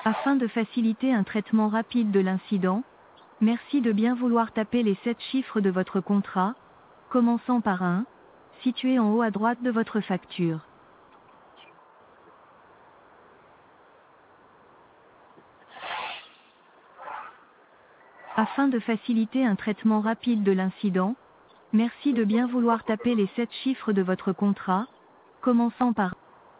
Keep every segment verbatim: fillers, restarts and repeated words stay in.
Afin de faciliter un traitement rapide de l'incident, merci de bien vouloir taper les sept chiffres de votre contrat, commençant par un, situé en haut à droite de votre facture. Afin de faciliter un traitement rapide de l'incident, merci de bien vouloir taper les sept chiffres de votre contrat, commençant par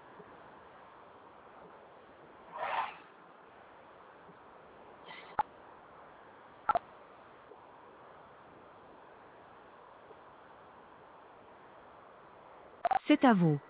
C'est à vous.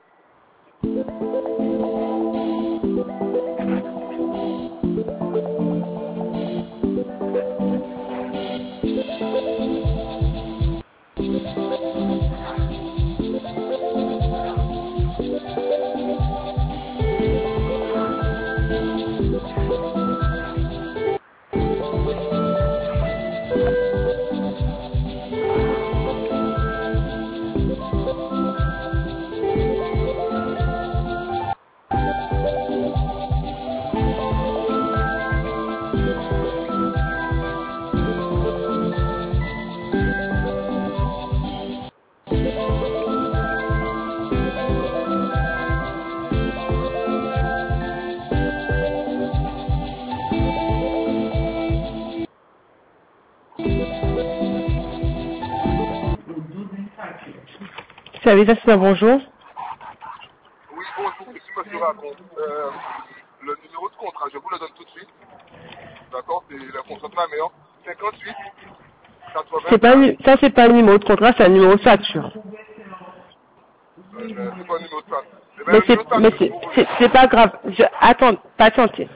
Service assistant, bonjour. Oui, bonjour, ici monsieur Racon. Euh, le numéro de contrat, je vous le donne tout de suite. D'accord, c'est le contrat de ma mère. cinquante-huit quatre-vingts. C'est pas, ça, c'est pas un numéro de contrat, c'est un numéro de facture. Euh, euh, c'est pas un numéro de facture. Eh ben, Mais le c'est, numéro de mais facture, c'est, vous voulez. c'est, c'est pas grave. Je, attends, patientez.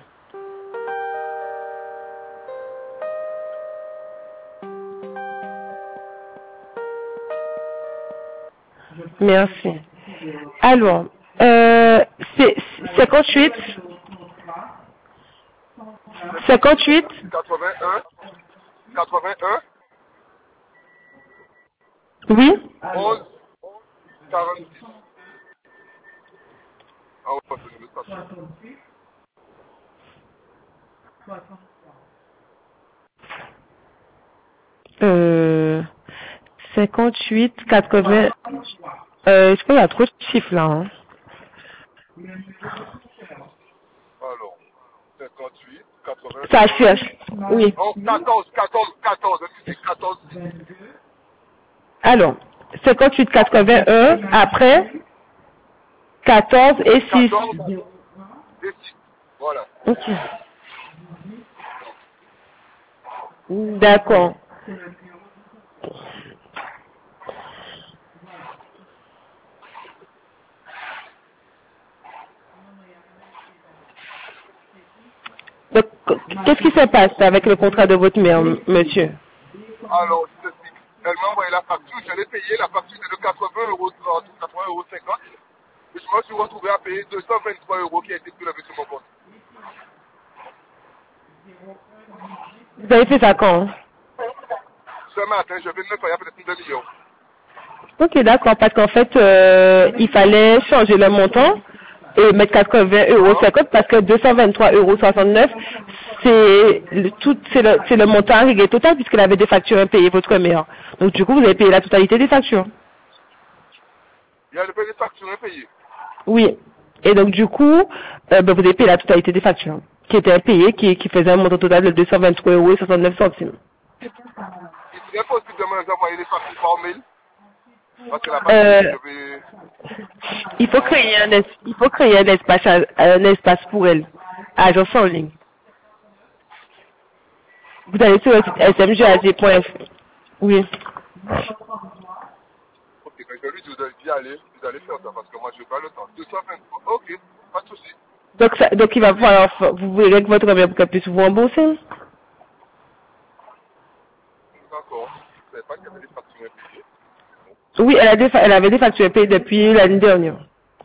Merci. Alors, euh, c'est cinquante-huit, cinquante-huit, quatre-vingt-un, quatre-vingt-un, oui, onze, quarante-six. Ah ouais, c'est le numéro de facture. euh, cinquante-huit, quatre-vingts, euh, je crois qu'il y a trop de chiffres là, hein. Alors, cinquante-huit, quatre-vingts, Ça cherche, oui. oh, quatorze, quatorze, quatorze, excusez, quatorze, Alors, cinquante-huit, quatre-vingt-un, après, quatorze et six. quatorze et six. Voilà. Ok. D'accord. Donc, qu'est-ce qui se passe avec le contrat de votre mère, m- monsieur? Alors, je t'explique. Elle m'a envoyé la facture, je l'ai payé, la facture c'est de quatre-vingts euros trente, quatre-vingts euros cinquante. Et je me suis retrouvé à payer deux cent vingt-trois euros qui a été prélevé sur mon compte. Vous avez fait ça quand? Ce matin, je viens de me payer peut-être une demi-heure. Ok, d'accord, parce qu'en fait, euh, il fallait changer le montant et mettre quatre-vingts euros cinquante parce que deux cent vingt-trois euros soixante-neuf, c'est le, tout, c'est le, c'est le montant arrivé total puisqu'elle avait des factures impayées, votre mère. Donc du coup, vous avez payé la totalité des factures. Il y a le payé des factures impayées. Oui. Et donc du coup, euh, ben, vous avez payé la totalité des factures qui étaient impayées, qui, qui faisaient un montant total de deux cent vingt-trois euros soixante-neuf centimes. Il serait possible de me envoyer les factures par mail. Parce que la Euh, facture, je vais... il faut créer un, es- il faut créer un espace, à- un espace pour elle, agence en ligne. Vous allez sur le site s m g a g point f r. Oui. Ok, mais je lui dis, vous allez y aller, vous allez faire ça parce que moi, je n'ai pas le temps. deux cent vingt-trois, ok, pas de souci. Donc, ça, donc il va falloir, vous verrez que votre mère pour qu'elle puisse vous rembourser. D'accord. Je ne savais pas qu'il y avait des factures impayées. Oui, elle, a des, fa- elle avait des factures payées depuis l'année dernière.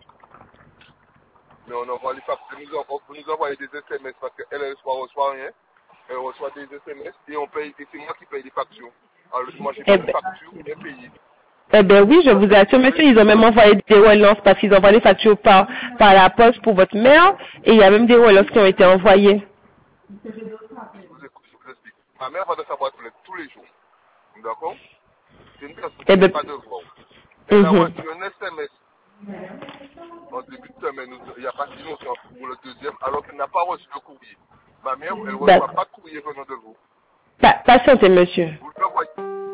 Mais on envoie les factures, nous envoie, vous nous envoyez des S M S parce qu'elle, elle reçoit, reçoit rien. Elle reçoit des S M S et on paye, et c'est moi qui paye les factures. Alors, moi, j'ai Eh pas de ben, facture impayée. eh ben oui, je vous assure, monsieur, ils ont même envoyé des relances parce qu'ils envoient les factures par, par la poste pour votre mère et il y a même des relances qui ont été envoyées. Je vous, écoute, je vous explique. Ma mère va dans sa boîte aux lettres tous les jours. D'accord? C'est une personne qui Eh n'a ben, pas de voix. Elle a mhm. reçu un S M S en début de semaine, il n'y a pas si longtemps, pour le deuxième, alors qu'elle n'a pas reçu le courrier. Ma mère, elle ne reçoit Ben, pas de courrier venant de vous. pa- patientez, monsieur. Vous le voyez.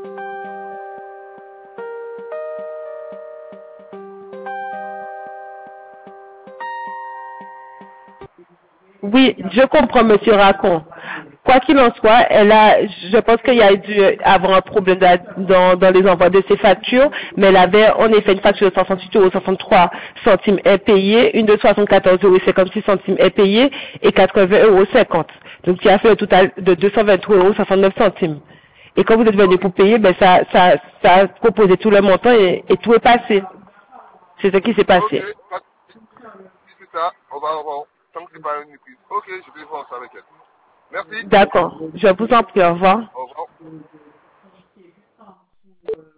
Oui, je comprends, monsieur Racon. Quoi qu'il en soit, elle a, je pense qu'il y a dû avoir un problème de- dans, dans les envois de ses factures, mais elle avait en effet une facture de soixante-huit euros soixante-trois centimes impayée, une de soixante-quatorze euros cinquante-six centimes impayée et quatre-vingts euros cinquante. Donc, qui a fait un total de deux cent vingt-trois euros soixante-neuf centimes. Et quand vous êtes venu Ok, pour payer, ben ça, ça, ça a composé tout le montant et, et tout est passé. C'est ce qui s'est ok, passé. pas de souci. Si c'est ça, on va, on va, tant que c'est pas une crise. Ok, je vais voir ça avec elle. Merci. D'accord. Je vous en prie. Au revoir. Au revoir.